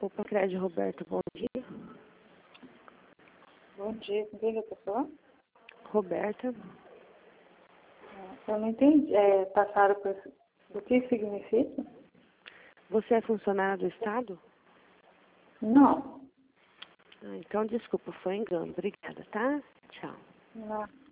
Opa, Crédito Roberto, bom dia. Bom dia, com quem eu estou falando? Roberta. Eu não entendi. Passaram por... O que significa? Você é funcionária do Estado? Não. Ah, então, desculpa, foi engano. Obrigada, tá? Tchau. Não.